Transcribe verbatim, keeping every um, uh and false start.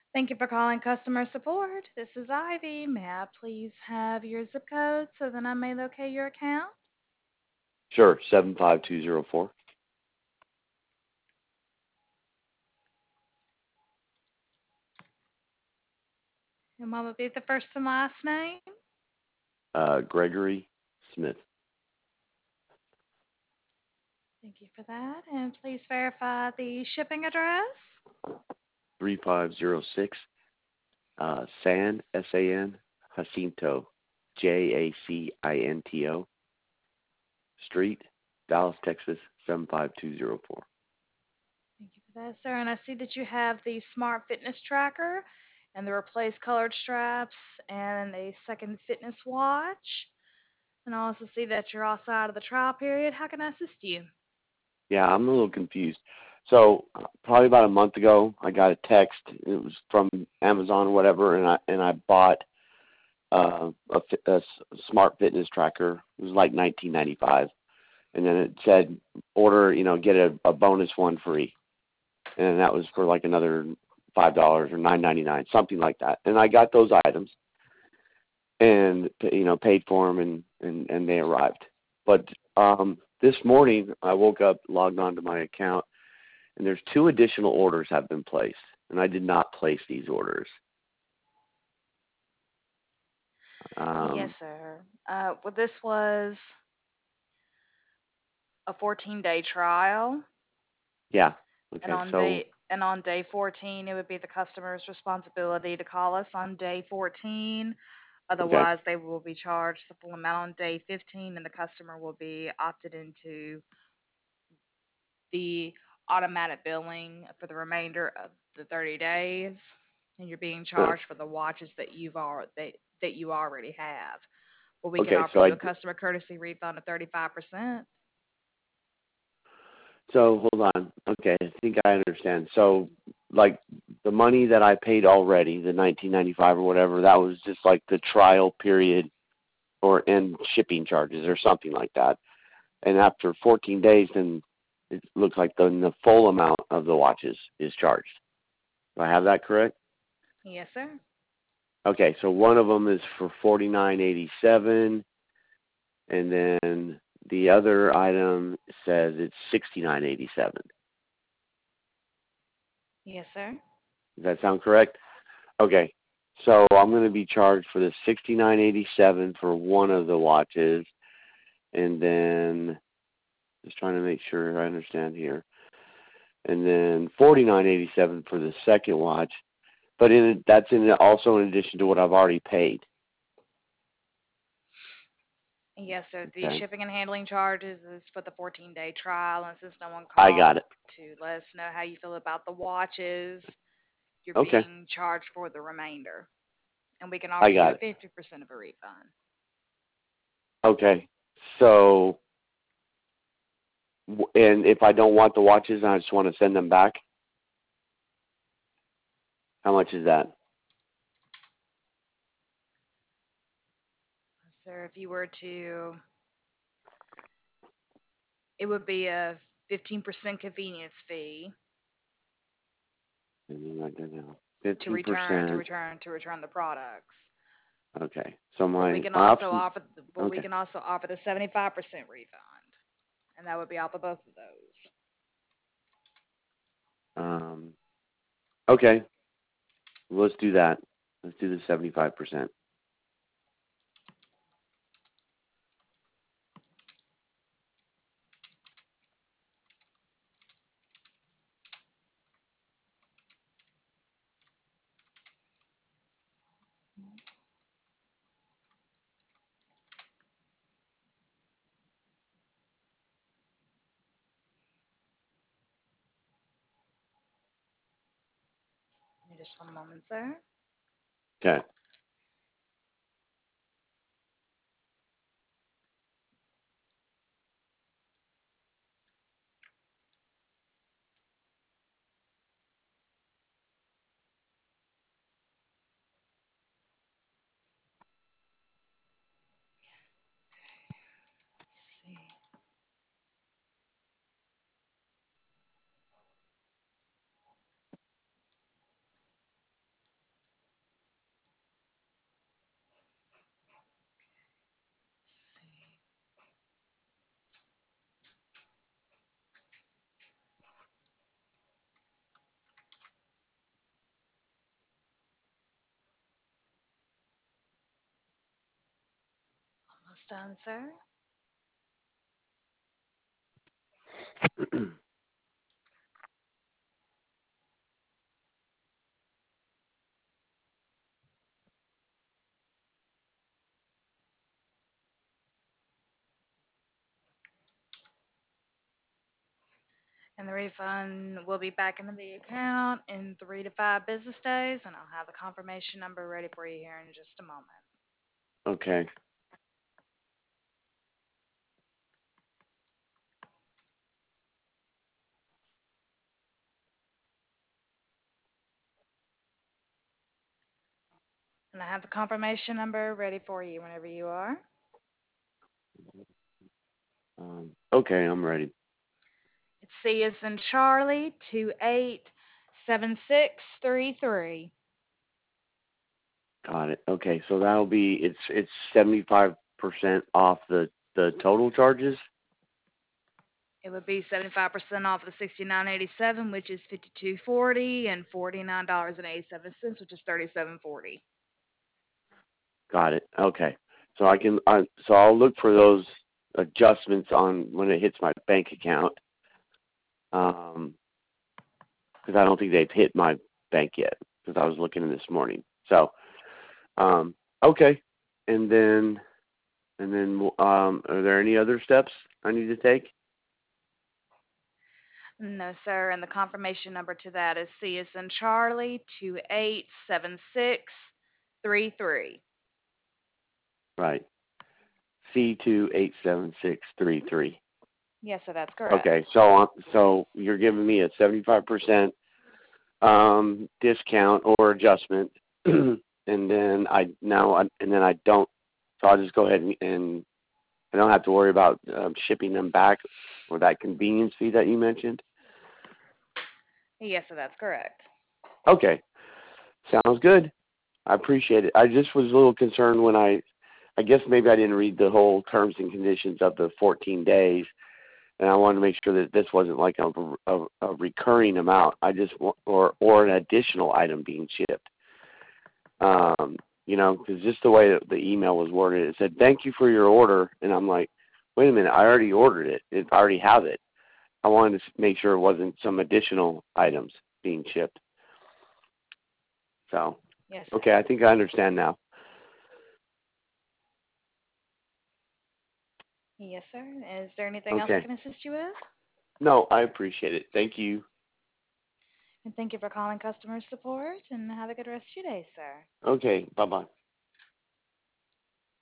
Thank you for calling customer support. This is Ivy. May I please have your zip code so that I may locate your account? Sure, seven five two zero four. And what would be the first and last name? Uh, Gregory Smith. Thank you for that. And please verify the shipping address. three five zero six. Uh, San, S A N, Jacinto, J A C I N T O, Street, Dallas, Texas, seven five two zero four. Thank you for that, sir. And I see that you have the Smart Fitness Tracker and the replaced colored straps and a second fitness watch. And I also see that you're also out of the trial period. How can I assist you? Yeah, I'm a little confused. So uh, probably about a month ago, I got a text. It was from Amazon or whatever, and I and I bought uh, a, fi- a s- smart fitness tracker. It was like nineteen ninety-five, and then it said order, you know, get a, a bonus one free, and that was for like another five dollars or nine ninety-nine, something like that. And I got those items, and you know, paid for them, and and and they arrived. But um, this morning, I woke up, logged onto my account, and there's two additional orders have been placed, and I did not place these orders. Yes, Um, sir. Uh, well, this was a fourteen day trial, yeah. and Okay. on So day and on day fourteen, it would be the customer's responsibility to call us on day fourteen. okay. Otherwise, they will be charged the full amount on day fifteen, and the customer will be opted into the automatic billing for the remainder of the thirty days. And you're being Uh, charged for the watches that you've already that, that you already have. But we can okay. offer So you a I customer courtesy refund of thirty-five percent. so hold on. Okay, I think I understand. So like the money that I paid already, the nineteen ninety-five or whatever, that was just like the trial period or and shipping charges or something like that. And after fourteen days, then it looks like then the full amount of the watches is charged. Do I have that correct? Yes, sir. Okay, so one of them is for forty-nine eighty-seven, and then the other item says it's sixty-nine eighty-seven. Yes, sir. Does that sound correct? Okay, so I'm going to be charged for the sixty-nine eighty-seven for one of the watches, and then just trying to make sure I understand here, and then forty-nine eighty-seven for the second watch. But in that's in also in addition to what I've already paid. Yes, sir. The Okay, shipping and handling charges is for the fourteen day trial. And since no one I called got it. to let us know how you feel about the watches, you're Okay, being charged for the remainder. And we can I offer you got a it. fifty percent of a refund. Okay, so and if I don't want the watches and I just want to send them back, how much is that? Sir, if you were to, it would be a fifteen percent convenience fee to Fifteen return to percent. return to return the products. Okay, so But we my can my also options. offer but we Okay. can also offer the seventy-five percent refund. And that would be off of both of those. Um. Okay. Let's do that. Let's do the seventy-five percent. Give me just one moment, sir. Okay. Let's see. done, sir. And the refund will be back into the account in three to five business days, and I'll have the confirmation number ready for you here in just a moment. Okay. And I have the confirmation number ready for you whenever you are. Um, okay, I'm ready. It's C as in Charlie, two eight seven six three three. Got it. Okay, so that'll be it's it's seventy-five percent off the the total charges. It would be seventy-five percent off the sixty-nine eighty-seven, which is fifty-two forty, and forty-nine dollars and eighty-seven cents, which is thirty-seven forty. Got it. Okay. So I can I, so I'll look for those adjustments on when it hits my bank account. Um, because I don't think they've hit my bank yet because I was looking this morning. So, um, okay. And then and then um, are there any other steps I need to take? No, sir. And the confirmation number to that is C as in Charlie, two eight seven six three three. Right. C two eight seven six three three. Yes, sir, that's correct. Okay, so uh, so you're giving me a seventy-five percent um, discount or adjustment, and then I now I, and then I don't. So I'll just go ahead and, and I don't have to worry about um, shipping them back or that convenience fee that you mentioned. Yes, sir, that's correct. Okay, sounds good. I appreciate it. I just was a little concerned when I, I guess maybe I didn't read the whole terms and conditions of the fourteen days. And I wanted to make sure that this wasn't like a, a, a recurring amount. I just want, or or an additional item being shipped. Um, you know, because just the way that the email was worded, it said thank you for your order, and I'm like, wait a minute, I already ordered it. it I already have it. I wanted to make sure it wasn't some additional items being shipped. So, Yes, sir. okay, I think I understand now. Yes, sir. Is there anything else I Okay. can assist you with? No, I appreciate it. Thank you. And thank you for calling customer support, and have a good rest of your day, sir. Okay, bye bye.